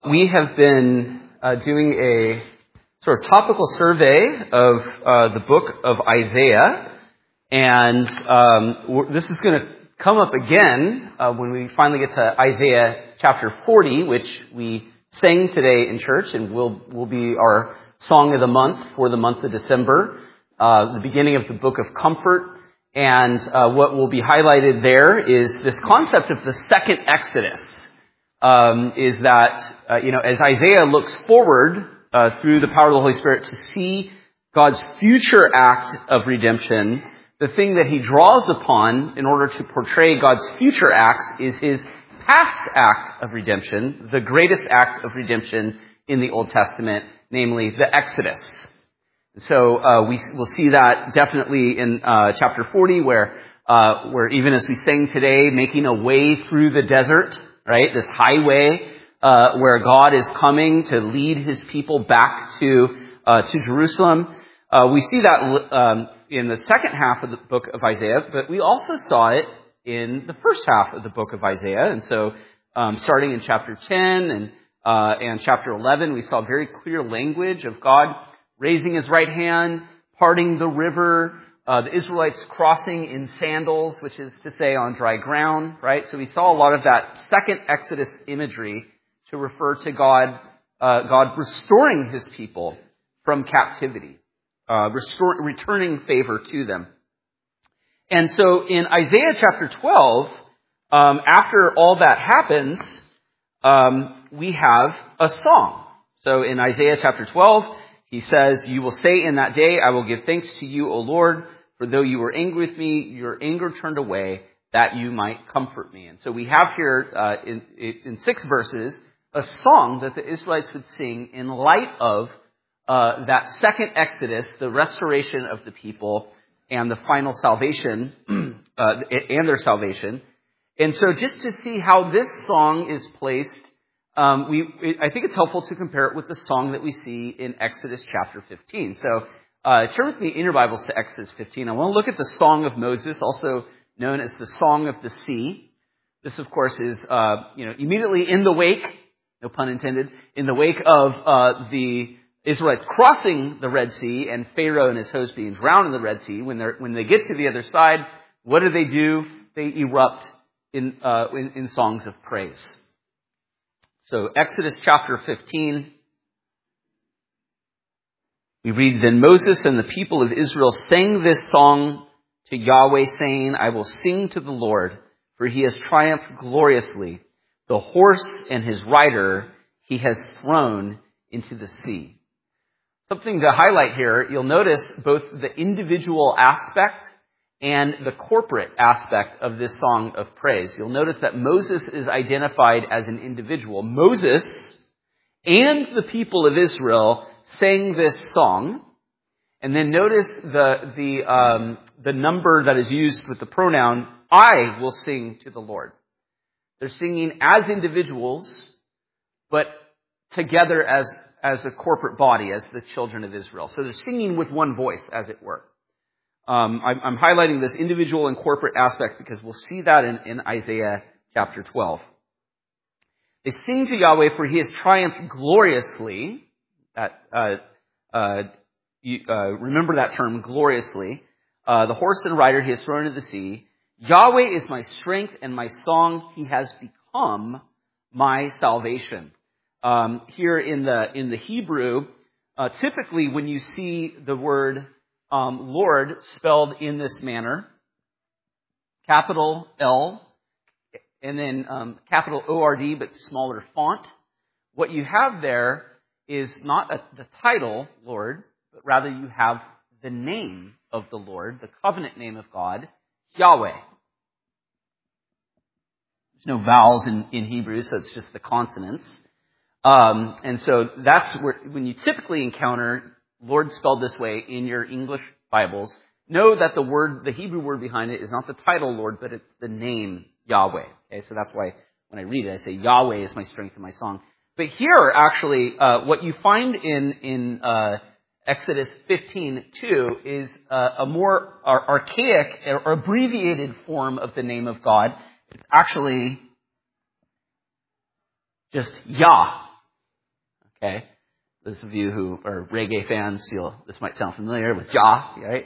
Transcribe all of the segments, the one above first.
We have been doing a sort of topical survey of the book of Isaiah, and this is going to come up again when we finally get to Isaiah chapter 40, which we sang today in church, and will be our song of the month for the month of December, the beginning of the book of comfort. And what will be highlighted there is this concept of the second Exodus. Is that, as Isaiah looks forward through the power of the Holy Spirit to see God's future act of redemption, the thing that he draws upon in order to portray God's future acts is his past act of redemption, the greatest act of redemption in the Old Testament, namely the Exodus. So we will see that definitely in chapter 40, where even as we sang today, making a way through the desert, right? This highway where God is coming to lead his people back to Jerusalem. We see that in the second half of the book of Isaiah, but we also saw it in the first half of the book of Isaiah. And so starting in chapter 10 and chapter 11, we saw very clear language of God raising his right hand, parting the river, the Israelites crossing in sandals, which is to say on dry ground, right? So we saw a lot of that second Exodus imagery to refer to God restoring his people from captivity, returning favor to them. And so in Isaiah chapter 12, after all that happens, we have a song. So in Isaiah chapter 12, he says, "You will say in that day, I will give thanks to you, O Lord, for though you were angry with me, your anger turned away, that you might comfort me." And so we have here in 6 verses a song that the Israelites would sing in light of that second Exodus, the restoration of the people, and the final salvation, and their salvation. And so just to see how this song is placed, I think it's helpful to compare it with the song that we see in Exodus chapter 15. So turn with me in your Bibles to Exodus 15. I want to look at the Song of Moses, also known as the Song of the Sea. This, of course, is immediately in the wake, no pun intended, in the wake of the Israelites crossing the Red Sea and Pharaoh and his host being drowned in the Red Sea. When they get to the other side, what do? They erupt in songs of praise. So Exodus chapter 15, we read, "Then Moses and the people of Israel sang this song to Yahweh, saying, I will sing to the Lord, for he has triumphed gloriously. The horse and his rider he has thrown into the sea." Something to highlight here, you'll notice both the individual aspect and the corporate aspect of this song of praise. You'll notice that Moses is identified as an individual. Moses and the people of Israel sang this song. And then notice the number that is used with the pronoun, I will sing to the Lord. They're singing as individuals, but together as a corporate body, as the children of Israel. So they're singing with one voice, as it were. I'm highlighting this individual and corporate aspect because we'll see that in Isaiah chapter 12. They sing to Yahweh, for he has triumphed gloriously. Remember that term, gloriously. The horse and rider he has thrown into the sea. Yahweh is my strength and my song. He has become my salvation. Here in the Hebrew, typically when you see the word Lord spelled in this manner, capital L, and then capital O-R-D, but smaller font, what you have there is not the title, Lord, but rather you have the name of the Lord, the covenant name of God, Yahweh. There's no vowels in Hebrew, so it's just the consonants. And so that's where, when you typically encounter Lord spelled this way in your English Bibles, know that the Hebrew word behind it is not the title Lord, but it's the name Yahweh. Okay, so that's why when I read it, I say Yahweh is my strength and my song. But here, actually, what you find in Exodus 15:2 is a more archaic or abbreviated form of the name of God. It's actually just Yah. Okay? Those of you who are reggae fans, this might sound familiar with Jah, right?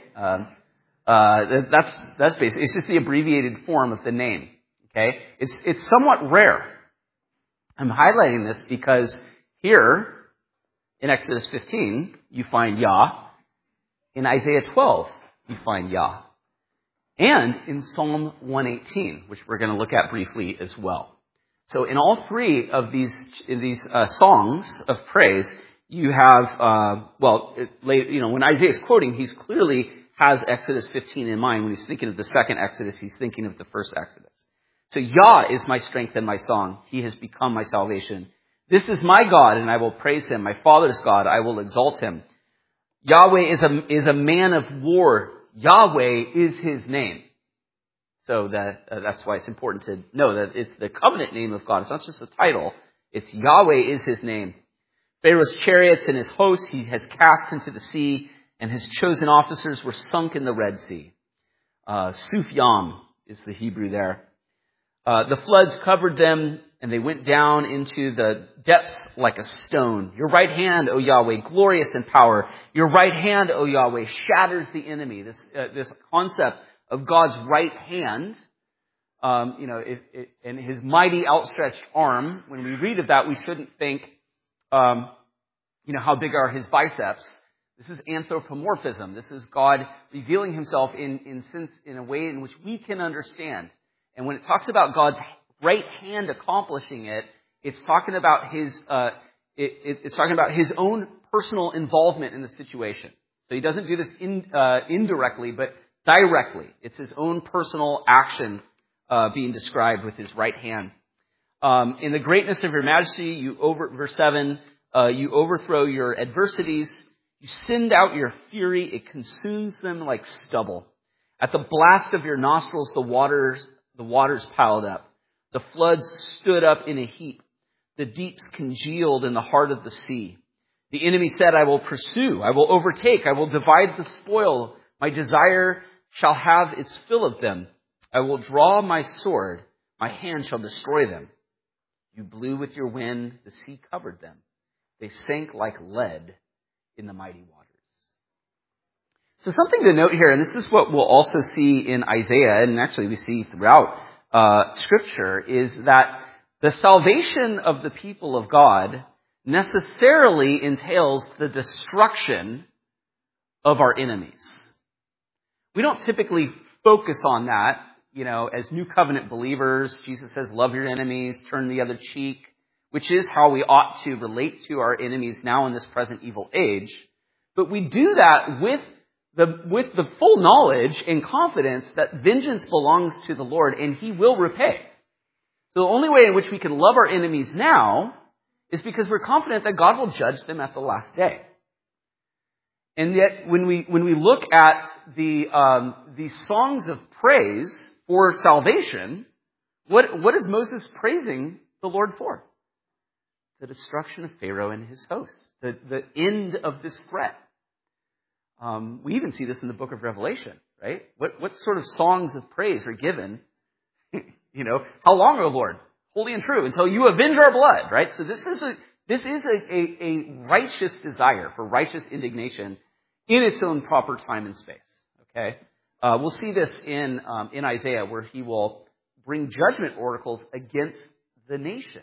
That's basically, it's just the abbreviated form of the name. Okay? It's somewhat rare. I'm highlighting this because here in Exodus 15, you find Yah. In Isaiah 12, you find Yah. And in Psalm 118, which we're going to look at briefly as well. So in all three of these songs of praise, you have, when Isaiah's quoting, he's clearly has Exodus 15 in mind. When he's thinking of the second Exodus, he's thinking of the first Exodus. So Yah is my strength and my song. He has become my salvation. This is my God, and I will praise him. My father's God, I will exalt him. Yahweh is a man of war. Yahweh is his name. So that's why it's important to know that it's the covenant name of God. It's not just a title. It's Yahweh is his name. Pharaoh's chariots and his hosts he has cast into the sea, and his chosen officers were sunk in the Red Sea. Sufyam is the Hebrew there. The floods covered them, and they went down into the depths like a stone. Your right hand, O Yahweh, glorious in power. Your right hand, O Yahweh, shatters the enemy. This concept of God's right hand, and his mighty outstretched arm. When we read of that, we shouldn't think, how big are his biceps. This is anthropomorphism. This is God revealing himself in a way in which we can understand. And when it talks about God's right hand accomplishing it, it's talking about it's talking about his own personal involvement in the situation. So he doesn't do this indirectly, but directly. It's his own personal action being described with his right hand. In the greatness of your majesty, verse 7, you overthrow your adversities. You send out your fury. It consumes them like stubble. At the blast of your nostrils, the waters piled up. The floods stood up in a heap. The deeps congealed in the heart of the sea. The enemy said, I will pursue. I will overtake. I will divide the spoil. My desire shall have its fill of them. I will draw my sword. My hand shall destroy them. You blew with your wind. The sea covered them. They sank like lead in the mighty waters. So something to note here, and this is what we'll also see in Isaiah, and actually we see throughout Scripture, is that the salvation of the people of God necessarily entails the destruction of our enemies. We don't typically focus on that, as New Covenant believers. Jesus says, love your enemies, turn the other cheek, which is how we ought to relate to our enemies now in this present evil age. But we do that with the full knowledge and confidence that vengeance belongs to the Lord and he will repay. So the only way in which we can love our enemies now is because we're confident that God will judge them at the last day. And yet, when we look at the songs of praise for salvation, what is Moses praising the Lord for? The destruction of Pharaoh and his hosts, the end of this threat. We even see this in the book of Revelation, right? What sort of songs of praise are given? How long, O Lord, holy and true, until you avenge our blood, right? So this is a righteous desire for righteous indignation in its own proper time and space. Okay, we'll see this in Isaiah, where he will bring judgment oracles against the nations.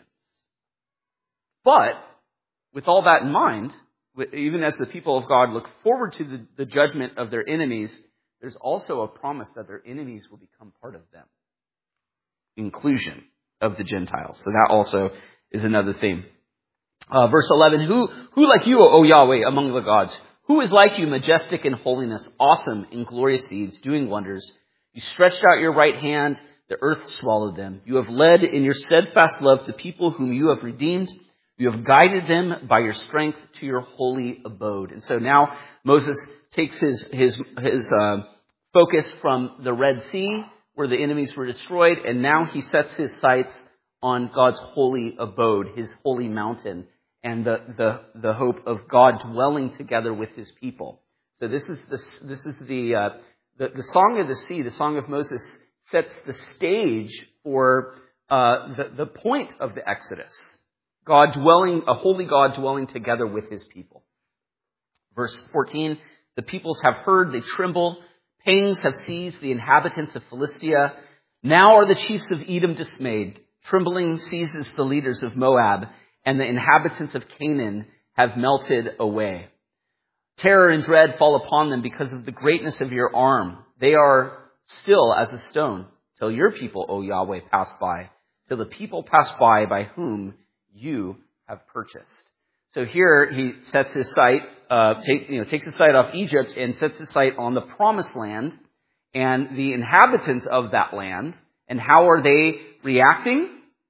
But with all that in mind, even as the people of God look forward to the judgment of their enemies, there's also a promise that their enemies will become part of them. Inclusion of the Gentiles. So that also is another theme. Verse 11, who like you, O Yahweh, among the gods? Who is like you, majestic in holiness, awesome in glorious deeds, doing wonders? You stretched out your right hand, the earth swallowed them. You have led in your steadfast love the people whom you have redeemed. You have guided them by your strength to your holy abode. And so now Moses takes his focus from the Red Sea, where the enemies were destroyed, and now he sets his sights on God's holy abode, his holy mountain, and the hope of God dwelling together with his people. So this is the Song of the Sea, the Song of Moses, sets the stage for the point of the Exodus. a holy God dwelling together with his people. Verse 14, the peoples have heard, they tremble. Pangs have seized the inhabitants of Philistia. Now are the chiefs of Edom dismayed. Trembling seizes the leaders of Moab, and the inhabitants of Canaan have melted away. Terror and dread fall upon them because of the greatness of your arm. They are still as a stone, till your people, O Yahweh, pass by, till the people pass by whom you have purchased. So here he sets his sight, takes his sight off Egypt and sets his sight on the promised land and the inhabitants of that land. And how are they reacting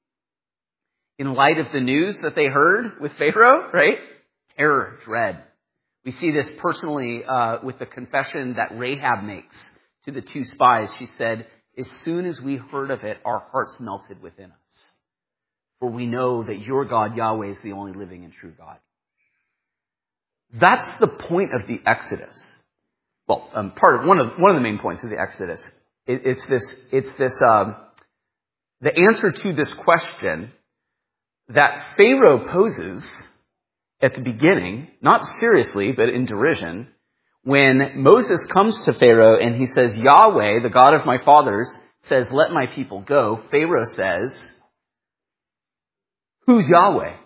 in light of the news that they heard with Pharaoh, right? Terror, dread. We see this personally with the confession that Rahab makes to the two spies. She said, as soon as we heard of it, our hearts melted within us. For we know that your God, Yahweh, is the only living and true God. That's the point of the Exodus. Well, one of the main points of the Exodus. It's the answer to this question that Pharaoh poses at the beginning, not seriously, but in derision, when Moses comes to Pharaoh and he says, Yahweh, the God of my fathers, says, let my people go. Pharaoh says, who's Yahweh?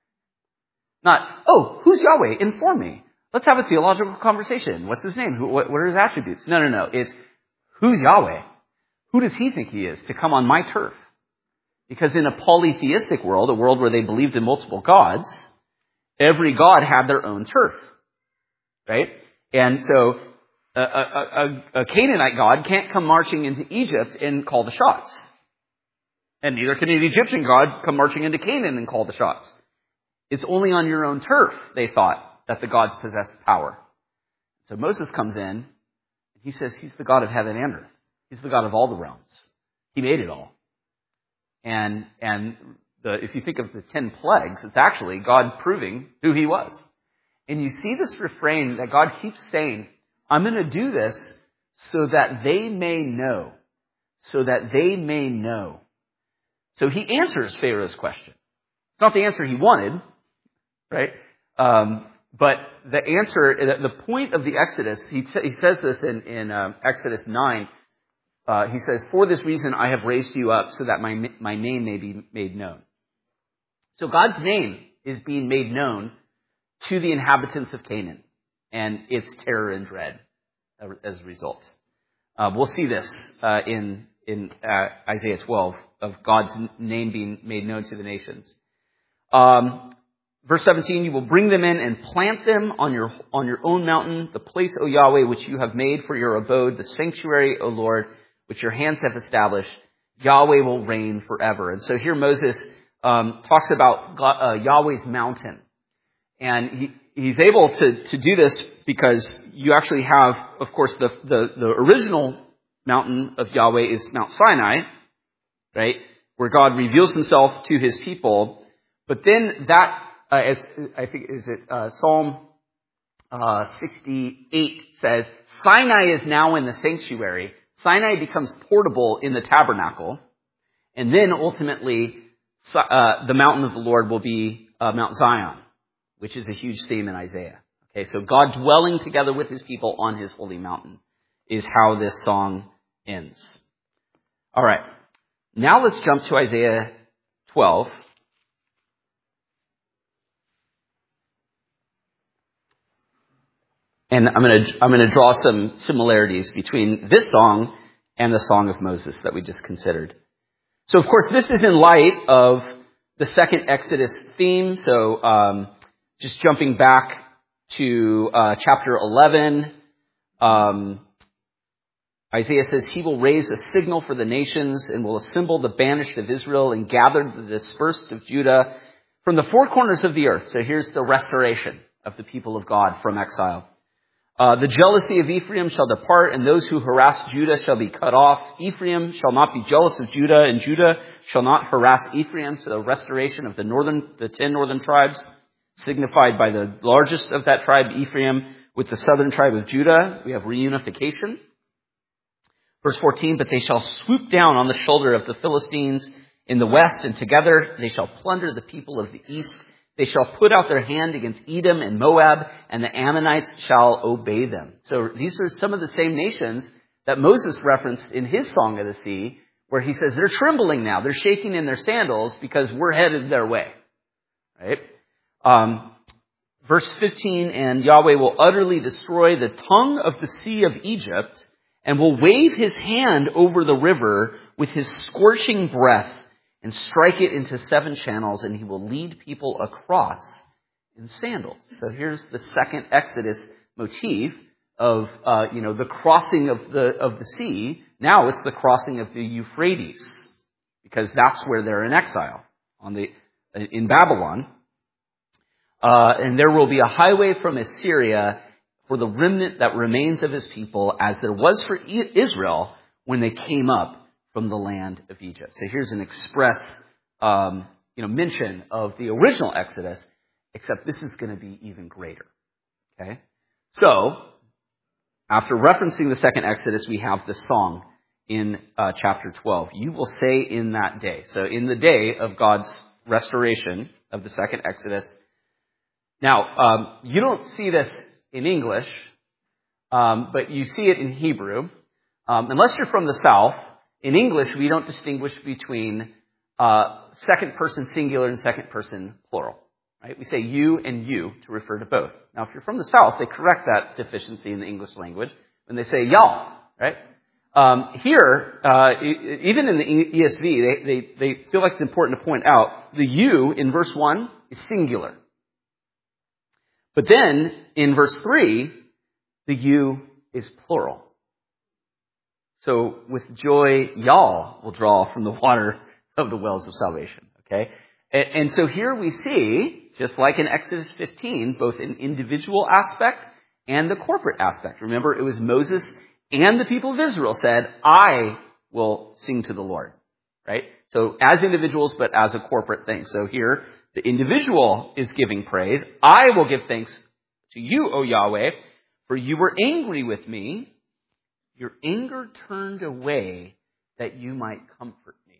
Not, who's Yahweh? Inform me. Let's have a theological conversation. What's his name? What are his attributes? No. It's, who's Yahweh? Who does he think he is to come on my turf? Because in a polytheistic world, a world where they believed in multiple gods, every god had their own turf, right? And so a Canaanite god can't come marching into Egypt and call the shots. And neither can an Egyptian god come marching into Canaan and call the shots. It's only on your own turf, they thought, that the gods possessed power. So Moses comes in, and he says he's the God of heaven and earth. He's the God of all the realms. He made it all. And if you think of the 10 plagues, it's actually God proving who he was. And you see this refrain that God keeps saying, I'm going to do this so that they may know. So that they may know. So he answers Pharaoh's question. It's not the answer he wanted, right? But the answer, the point of the Exodus, he says this in Exodus 9. He says, for this reason I have raised you up so that my name may be made known. So God's name is being made known to the inhabitants of Canaan and its terror and dread as a result. We'll see this in Isaiah 12 of God's name being made known to the nations. Verse 17, you will bring them in and plant them on your own mountain, the place, O Yahweh, which you have made for your abode, the sanctuary, O Lord, which your hands have established. Yahweh will reign forever. And so here Moses talks about Yahweh's mountain. And he's able to do this because you actually have, of course, the original mountain of Yahweh is Mount Sinai, right? Where God reveals himself to his people. But then that, Psalm 68 says, Sinai is now in the sanctuary. Sinai becomes portable in the tabernacle. And then ultimately, the mountain of the Lord will be Mount Zion, which is a huge theme in Isaiah. Okay, so God dwelling together with his people on his holy mountain is how this song ends. All right, now let's jump to Isaiah 12. And I'm going to draw some similarities between this song and the Song of Moses that we just considered. So, of course, this is in light of the second Exodus theme. So, just jumping back to chapter 11, Isaiah says, he will raise a signal for the nations and will assemble the banished of Israel and gather the dispersed of Judah from the four corners of the earth. So here's the restoration of the people of God from exile. The jealousy of Ephraim shall depart, and those who harass Judah shall be cut off. Ephraim shall not be jealous of Judah, and Judah shall not harass Ephraim. So the restoration of the 10 northern tribes, signified by the largest of that tribe, Ephraim, with the southern tribe of Judah. We have reunification. Verse 14, but they shall swoop down on the shoulder of the Philistines in the west, and together they shall plunder the people of the east. They shall put out their hand against Edom and Moab, and the Ammonites shall obey them. So these are some of the same nations that Moses referenced in his Song of the Sea, where he says they're trembling now. They're shaking in their sandals because we're headed their way. Right? Verse 15, and Yahweh will utterly destroy the tongue of the sea of Egypt, and will wave his hand over the river with his scorching breath, and strike it into 7 channels, and he will lead people across in sandals. So here's the second Exodus motif of the crossing of the sea. Now it's the crossing of the Euphrates, because that's where they're in exile in Babylon. And there will be a highway from Assyria for the remnant that remains of his people, as there was for Israel when they came up from the land of Egypt. So here's an express, mention of the original Exodus, except this is going to be even greater. Okay? So, after referencing the second Exodus, we have the song in chapter 12. You will say in that day. So in the day of God's restoration of the second Exodus. Now, you don't see this in English, but you see it in Hebrew. Unless you're from the South, in English, we don't distinguish between second person singular and second person plural. Right? We say you and you to refer to both. Now, if you're from the South, they correct that deficiency in the English language when they say y'all. Right? Here, even in the ESV, they feel like it's important to point out the you in verse 1 is singular. But then, in verse 3, the you is plural. So, with joy, y'all will draw from the water of the wells of salvation. Okay? And so here we see, just like in Exodus 15, both an individual aspect and the corporate aspect. Remember, it was Moses and the people of Israel said, I will sing to the Lord. Right? So, as individuals, but as a corporate thing. So here, the individual is giving praise. I will give thanks to you, O Yahweh, for you were angry with me. Your anger turned away that you might comfort me.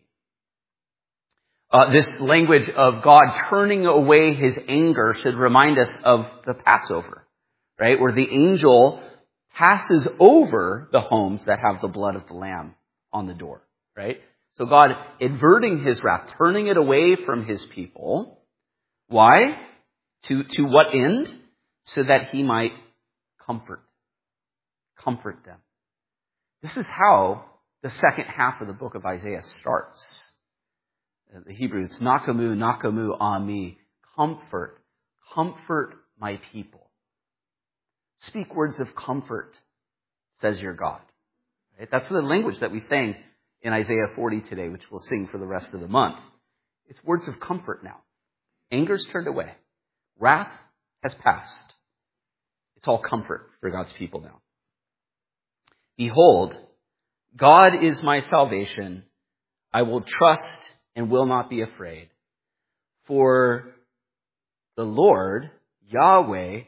This language of God turning away his anger should remind us of the Passover, right? Where the angel passes over the homes that have the blood of the Lamb on the door, right? So God averting his wrath, turning it away from his people. Why? To what end? So that he might comfort them. This is how the second half of the book of Isaiah starts. The Hebrew, it's nakamu, nakamu ami, comfort my people. Speak words of comfort, says your God. Right? That's the language that we sang in Isaiah 40 today, which we'll sing for the rest of the month. It's words of comfort now. Anger's turned away. Wrath has passed. It's all comfort for God's people now. Behold, God is my salvation. I will trust and will not be afraid. For the Lord, Yahweh,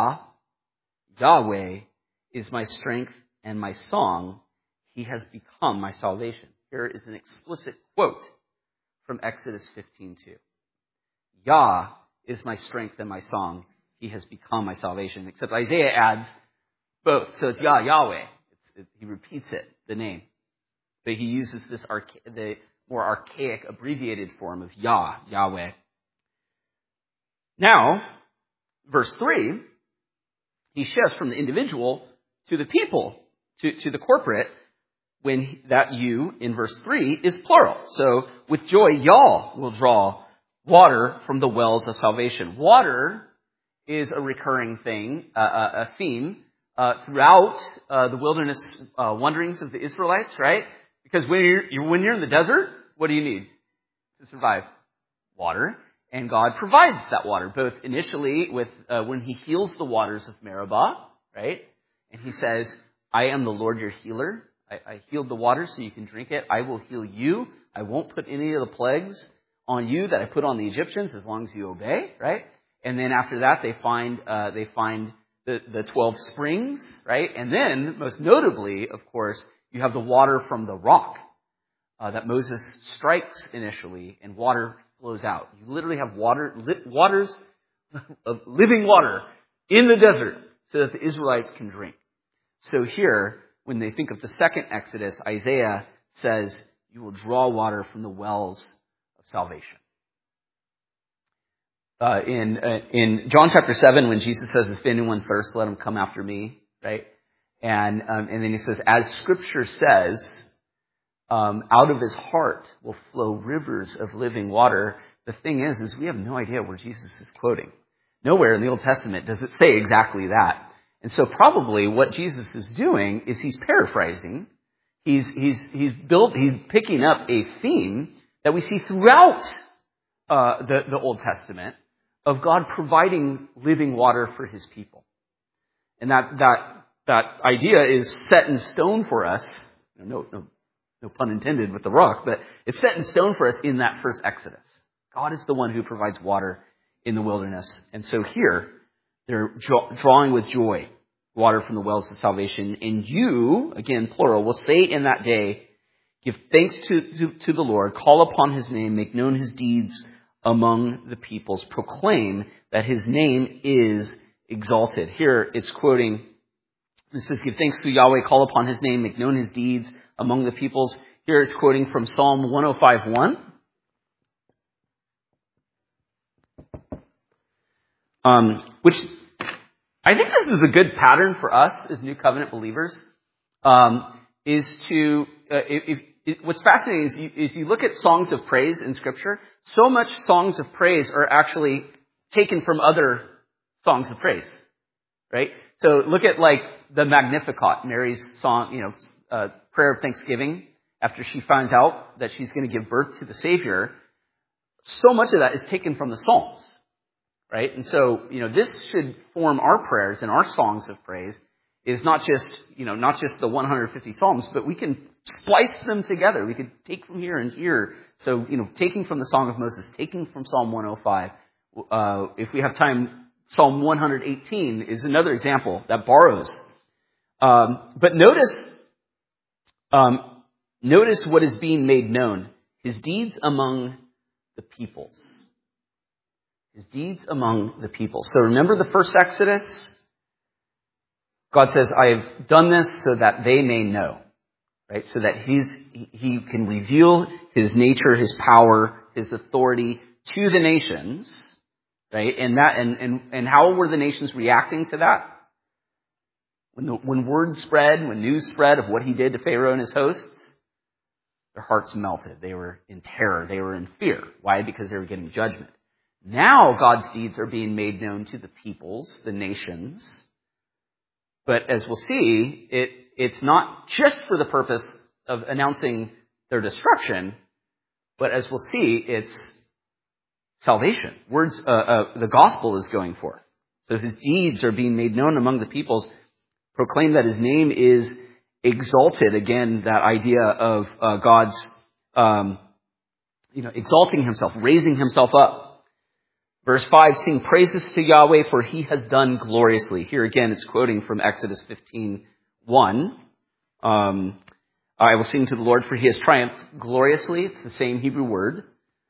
Yahweh is my strength and my song. He has become my salvation. Here is an explicit quote from Exodus 15:2. Yah is my strength and my song. He has become my salvation. Except Isaiah adds both. So it's Yahweh. He repeats it, the name. But he uses this the more archaic, abbreviated form of Yahweh. Now, verse 3, he shifts from the individual to the people, to the corporate, when that you, in verse 3, is plural. So, with joy, y'all will draw water from the wells of salvation. Water is a recurring thing, a theme, throughout the wilderness wanderings of the Israelites, right? Because when you're in the desert, what do you need to survive? Water. And God provides that water, both initially with when he heals the waters of Meribah, right? And he says, I am the Lord your healer. I healed the water so you can drink it. I will heal you. I won't put any of the plagues on you that I put on the Egyptians as long as you obey, right? And then after that, they find the 12 springs, right? And then, most notably, of course, you have the water from the rock. that Moses strikes initially, and water flows out. You literally have living water in the desert so that the Israelites can drink. So here, when they think of the second Exodus, Isaiah says, you will draw water from the wells of salvation. In John chapter 7, when Jesus says, if anyone thirsts, let him come after me, right? And then he says, as Scripture says, out of his heart will flow rivers of living water. The thing is we have no idea where Jesus is quoting. Nowhere in the Old Testament does it say exactly that. And so probably what Jesus is doing is he's paraphrasing. He's picking up a theme that we see throughout the Old Testament of God providing living water for his people. And that idea is set in stone for us. No pun intended with the rock, but it's set in stone for us in that first Exodus. God is the one who provides water in the wilderness. And so here, they're drawing with joy water from the wells of salvation. And you, again, plural, will say in that day, give thanks to the Lord, call upon his name, make known his deeds among the peoples, proclaim that his name is exalted. Here it's quoting, it says, give thanks to Yahweh, call upon his name, make known his deeds among the peoples. Here it's quoting from Psalm 105:1. Which I think this is a good pattern for us as New Covenant believers. What's fascinating is you look at songs of praise in Scripture. So much songs of praise are actually taken from other songs of praise, right? So look at like the Magnificat, Mary's song, prayer of thanksgiving after she finds out that she's going to give birth to the Savior. So much of that is taken from the Psalms, right? And so, this should form our prayers and our songs of praise is not just the 150 Psalms, but we can splice them together. We could take from here and here. So, taking from the Song of Moses, taking from Psalm 105. If we have time, Psalm 118 is another example that borrows. But notice what is being made known. His deeds among the peoples. His deeds among the people. So remember the first Exodus? God says, I have done this so that they may know. Right? So that he can reveal his nature, his power, his authority to the nations. Right? And how were the nations reacting to that? When word spread, when news spread of what he did to Pharaoh and his hosts, their hearts melted. They were in terror. They were in fear. Why? Because they were getting judgment. Now God's deeds are being made known to the peoples, the nations. But as we'll see, it's not just for the purpose of announcing their destruction, but as we'll see, it's salvation. The gospel is going forth. So his deeds are being made known among the peoples. Proclaim that his name is exalted. Again, that idea of God's, exalting himself, raising himself up. Verse 5, sing praises to Yahweh, for he has done gloriously. Here again, it's quoting from Exodus 15:1. I will sing to the Lord, for he has triumphed gloriously. It's the same Hebrew word.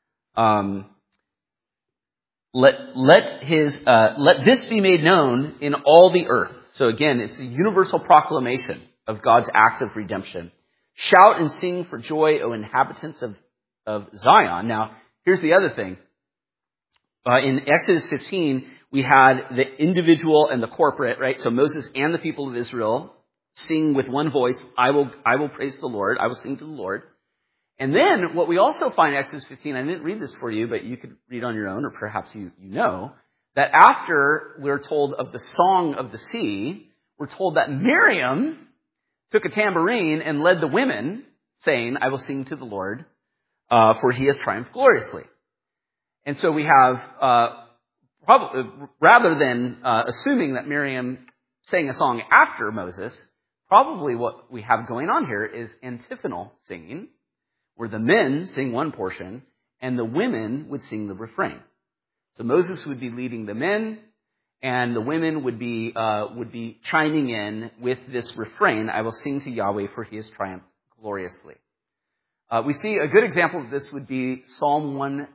Let this be made known in all the earth. So again, it's a universal proclamation of God's act of redemption. Shout and sing for joy, O inhabitants of Zion. Now, here's the other thing. In Exodus 15, we had the individual and the corporate, right? So Moses and the people of Israel sing with one voice, I will praise the Lord, I will sing to the Lord. And then what we also find in Exodus 15, I didn't read this for you, but you could read on your own, or perhaps you know, that after we're told of the song of the sea, we're told that Miriam took a tambourine and led the women, saying, I will sing to the Lord, for he has triumphed gloriously. And so we have, probably, rather than assuming that Miriam sang a song after Moses, probably what we have going on here is antiphonal singing, where the men sing one portion and the women would sing the refrain. So Moses would be leading the men, and the women would be chiming in with this refrain, I will sing to Yahweh, for he has triumphed gloriously. We see a good example of this would be Psalm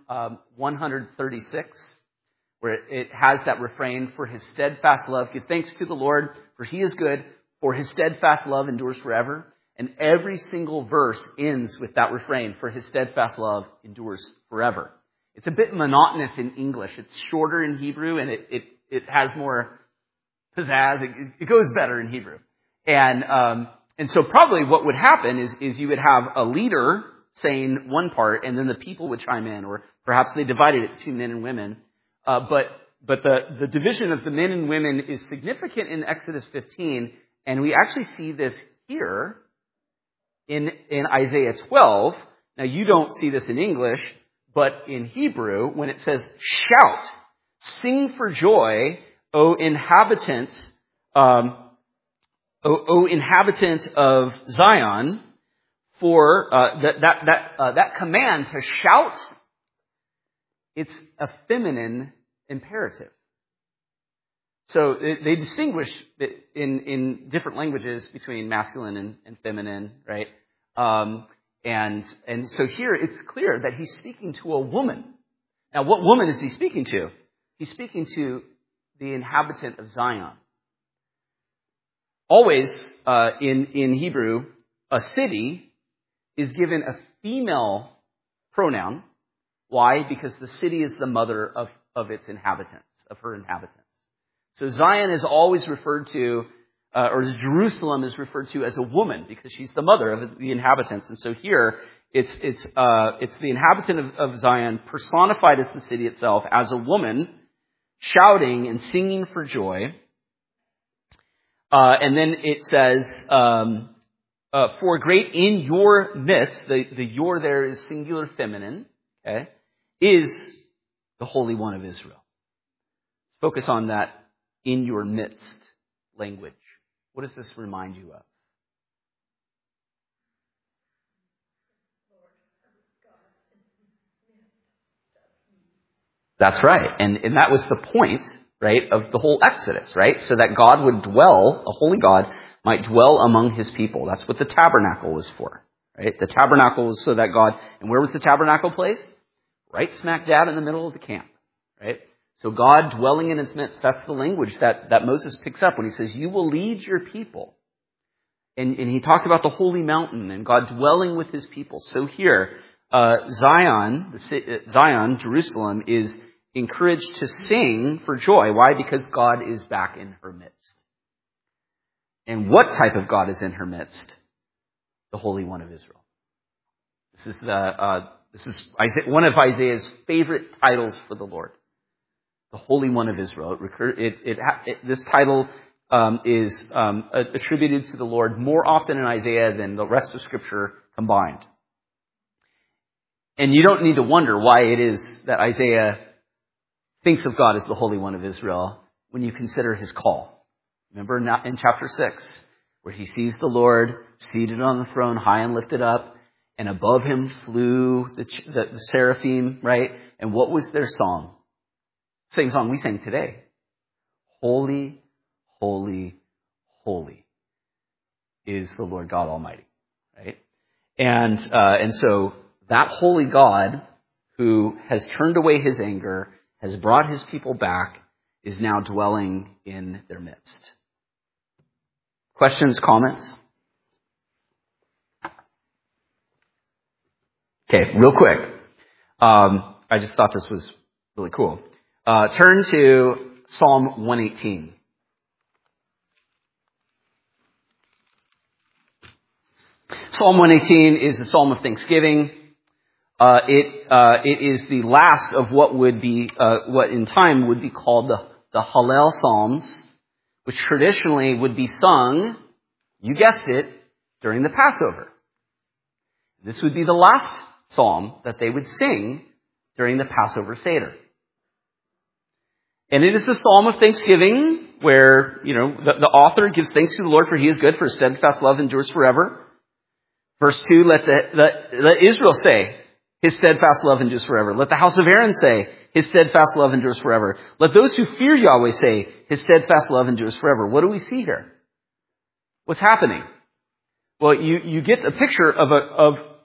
136, where it has that refrain, for his steadfast love. Give thanks to the Lord, for he is good, for his steadfast love endures forever. And every single verse ends with that refrain, for his steadfast love endures forever. It's a bit monotonous in English. It's shorter in Hebrew, and it has more pizzazz. It goes better in Hebrew. And so probably what would happen is you would have a leader saying one part, and then the people would chime in, or perhaps they divided it to men and women. But the division of the men and women is significant in Exodus 15, and we actually see this here in Isaiah 12. Now, you don't see this in English, but in Hebrew, when it says, shout, sing for joy, O inhabitant of Zion, for that command to shout, it's a feminine imperative. So they distinguish in different languages between masculine and feminine, right? And so here it's clear that he's speaking to a woman. Now, what woman is he speaking to? He's speaking to the inhabitant of Zion. Always in Hebrew, a city is given a female pronoun. Why? Because the city is the mother of its inhabitants, of her inhabitants. So Zion is always referred to, or Jerusalem is referred to as a woman because she's the mother of the inhabitants. And so here, it's the inhabitant of Zion personified as the city itself as a woman, shouting and singing for joy. And then it says, for great in your midst, the your there is singular feminine, okay, is the Holy One of Israel. Focus on that in your midst language. What does this remind you of? That's right. And that was the point, right, of the whole Exodus, right? So that God would dwell, a holy God might dwell among his people. That's what the tabernacle was for, right? The tabernacle was so that God, and where was the tabernacle placed? Right smack dab in the middle of the camp, right? So God dwelling in its midst, that's the language that Moses picks up when he says, you will lead your people. And he talks about the holy mountain and God dwelling with his people. So here, Zion, Jerusalem, is encouraged to sing for joy. Why? Because God is back in her midst. And what type of God is in her midst? The Holy One of Israel. This is one of Isaiah's favorite titles for the Lord. The Holy One of Israel. This title is attributed to the Lord more often in Isaiah than the rest of Scripture combined. And you don't need to wonder why it is that Isaiah thinks of God as the Holy One of Israel when you consider his call. Remember in chapter 6, where he sees the Lord seated on the throne, high and lifted up, and above him flew the seraphim, right? And what was their song? Same song we sang today. Holy, holy, holy is the Lord God Almighty, right? And so that holy God who has turned away his anger, has brought his people back, is now dwelling in their midst. Questions, comments? Okay, real quick. I just thought this was really cool. Turn to Psalm 118. Psalm 118 is a psalm of thanksgiving. It is the last of what would be, what in time would be called the Hallel Psalms, which traditionally would be sung, you guessed it, during the Passover. This would be the last psalm that they would sing during the Passover Seder. And it is a psalm of thanksgiving where, the author gives thanks to the Lord for he is good, for his steadfast love endures forever. Verse 2, let Israel say, his steadfast love endures forever. Let the house of Aaron say, his steadfast love endures forever. Let those who fear Yahweh say, his steadfast love endures forever. What do we see here? What's happening? Well, you get a picture of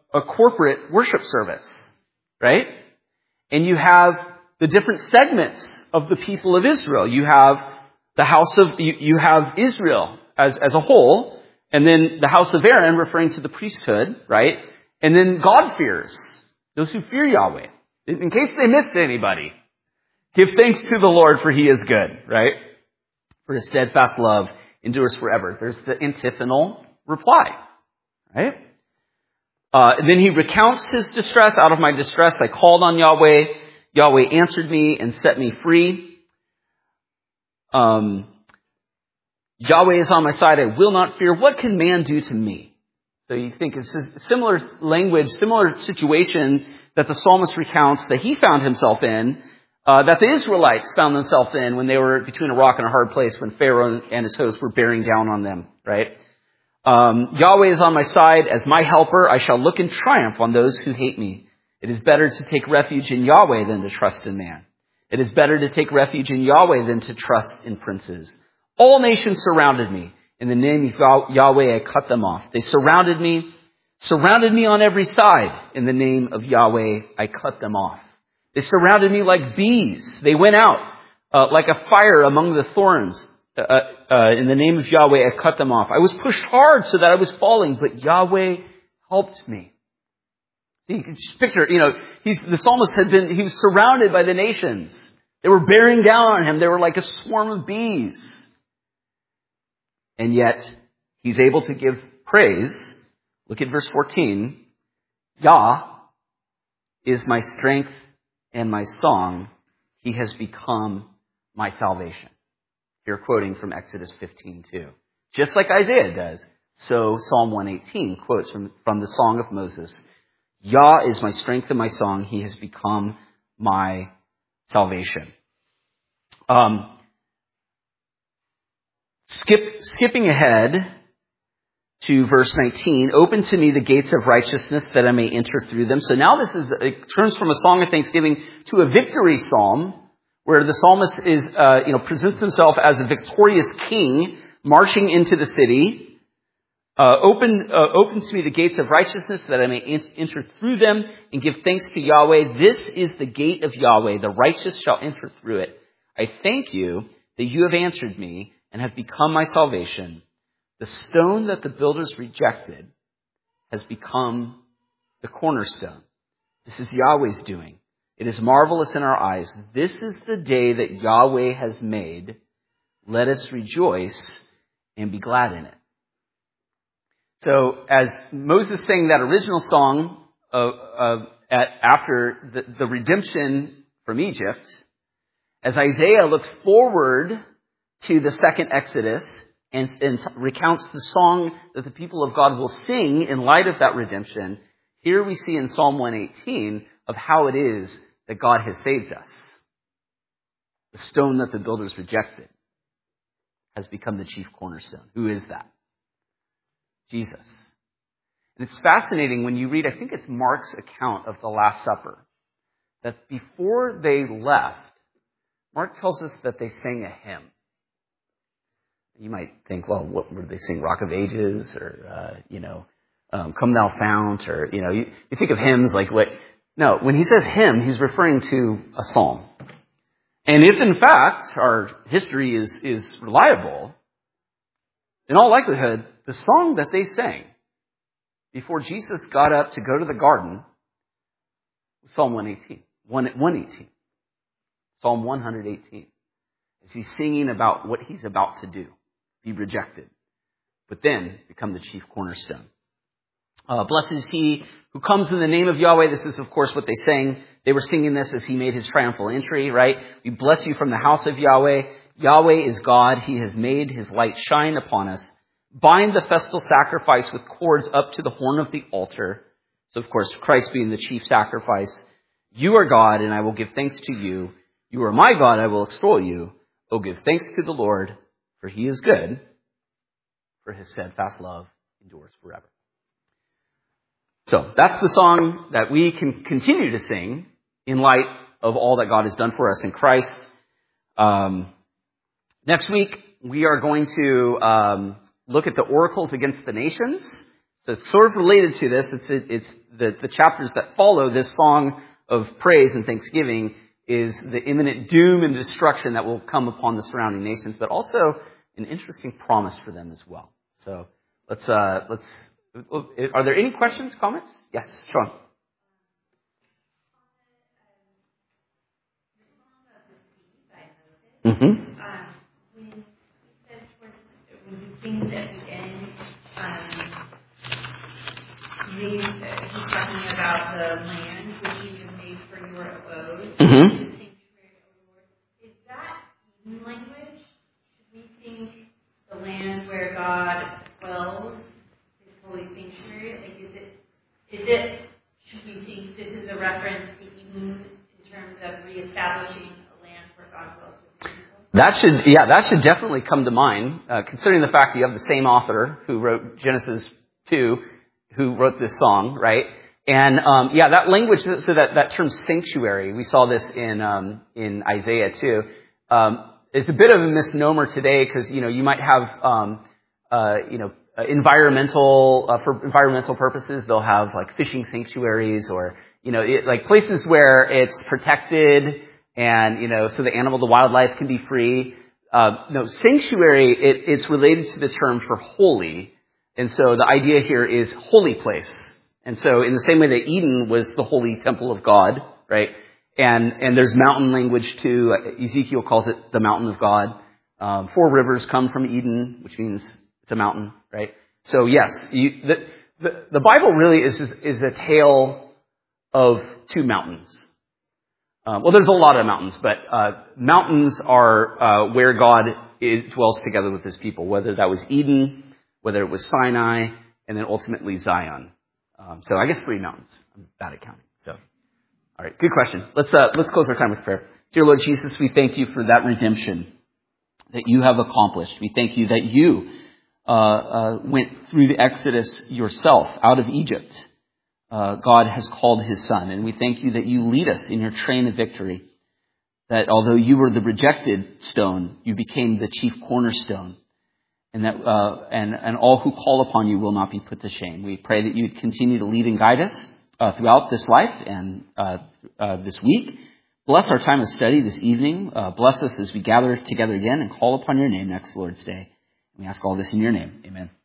a corporate worship service, right? And you have the different segments of the people of Israel. You have the house of, you have Israel as a whole, and then the house of Aaron referring to the priesthood, right? And then God-fearers, those who fear Yahweh. In case they missed anybody, give thanks to the Lord for he is good, right? For his steadfast love endures forever. There's the antiphonal reply, right? And then he recounts his distress. Out of my distress, I called on Yahweh. Yahweh answered me and set me free. Yahweh is on my side. I will not fear. What can man do to me? So you think it's a similar language, similar situation that the psalmist recounts that he found himself in, that the Israelites found themselves in when they were between a rock and a hard place when Pharaoh and his hosts were bearing down on them, right? Yahweh is on my side. As my helper, I shall look in triumph on those who hate me. It is better to take refuge in Yahweh than to trust in man. It is better to take refuge in Yahweh than to trust in princes. All nations surrounded me. In the name of Yahweh, I cut them off. They surrounded me on every side. In the name of Yahweh, I cut them off. They surrounded me like bees. They went out like a fire among the thorns. In the name of Yahweh, I cut them off. I was pushed hard so that I was falling, but Yahweh helped me. See, you can just picture, the psalmist he was surrounded by the nations. They were bearing down on him. They were like a swarm of bees. And yet, he's able to give praise. Look at verse 14. Yah is my strength and my song. He has become my salvation. Here quoting from Exodus 15:2. Just like Isaiah does, so Psalm 118 quotes from the Song of Moses. Yah is my strength and my song. He has become my salvation. Skipping ahead to verse 19, open to me the gates of righteousness that I may enter through them. So now it turns from a song of thanksgiving to a victory psalm, where the psalmist presents himself as a victorious king marching into the city. Open to me the gates of righteousness that I may enter through them and give thanks to Yahweh. This is the gate of Yahweh. The righteous shall enter through it. I thank you that you have answered me and have become my salvation. The stone that the builders rejected has become the cornerstone. This is Yahweh's doing. It is marvelous in our eyes. This is the day that Yahweh has made. Let us rejoice and be glad in it. So as Moses sang that original song after the redemption from Egypt, as Isaiah looks forward to the second Exodus and recounts the song that the people of God will sing in light of that redemption, here we see in Psalm 118 of how it is that God has saved us. The stone that the builders rejected has become the chief cornerstone. Who is that? Jesus. And it's fascinating when you read, I think it's Mark's account of the Last Supper, that before they left, Mark tells us that they sang a hymn. You might think, well, what were they sing? Rock of Ages, or Come Thou Fount, or you think of hymns like what? No, when he says hymn, he's referring to a psalm. And if in fact our history is reliable, in all likelihood, the song that they sang before Jesus got up to go to the garden was Psalm 118. Psalm 118. As he's singing about what he's about to do, be rejected, but then become the chief cornerstone. Blessed is he who comes in the name of Yahweh. This is, of course, what they sang. They were singing this as he made his triumphal entry, right? We bless you from the house of Yahweh. Yahweh is God. He has made his light shine upon us. Bind the festal sacrifice with cords up to the horn of the altar. So, of course, Christ being the chief sacrifice. You are God, and I will give thanks to you. You are my God, I will extol you. Oh, give thanks to the Lord, for he is good, for his steadfast love endures forever. So that's the song that we can continue to sing in light of all that God has done for us in Christ. Next week, we are going to look at the oracles against the nations. So it's sort of related to this. It's the chapters that follow this song of praise and thanksgiving is the imminent doom and destruction that will come upon the surrounding nations, but also an interesting promise for them as well. So are there any questions, comments? Yes, Sean. Mm-hmm. When he says when he sings at the end, he's talking about the land which you have made for your abode, the sanctuary of the Lord. Is that Eden language? Should we think the land where God dwells, his holy sanctuary? Like, should we think this is a reference to Eden in terms of reestablishing a land where God dwells with people? That should definitely come to mind, considering the fact that you have the same author who wrote Genesis 2, who wrote this song, right? And that language, so that term sanctuary, we saw this in Isaiah too. It's a bit of a misnomer today because you might have for environmental purposes, they'll have like fishing sanctuaries or like places where it's protected. And, so the wildlife can be free. No, sanctuary, it's related to the term for holy. And so the idea here is holy place. And so in the same way that Eden was the holy temple of God, right? And there's mountain language too. Ezekiel calls it the mountain of God. 4 rivers come from Eden, which means it's a mountain, right? So yes, the Bible really is a tale of 2 mountains. There's a lot of mountains, but mountains are where God dwells together with his people, whether that was Eden, whether it was Sinai, and then ultimately Zion. So I guess 3 mountains. I'm bad at counting. So, all right, good question. Let's close our time with prayer. Dear Lord Jesus, we thank you for that redemption that you have accomplished. We thank you that you went through the Exodus yourself out of Egypt. God has called his son. And we thank you that you lead us in your train of victory. That although you were the rejected stone, you became the chief cornerstone. And that and all who call upon you will not be put to shame. We pray that you would continue to lead and guide us throughout this life and this week. Bless our time of study this evening. Bless us as we gather together again and call upon your name next Lord's Day. We ask all this in your name. Amen.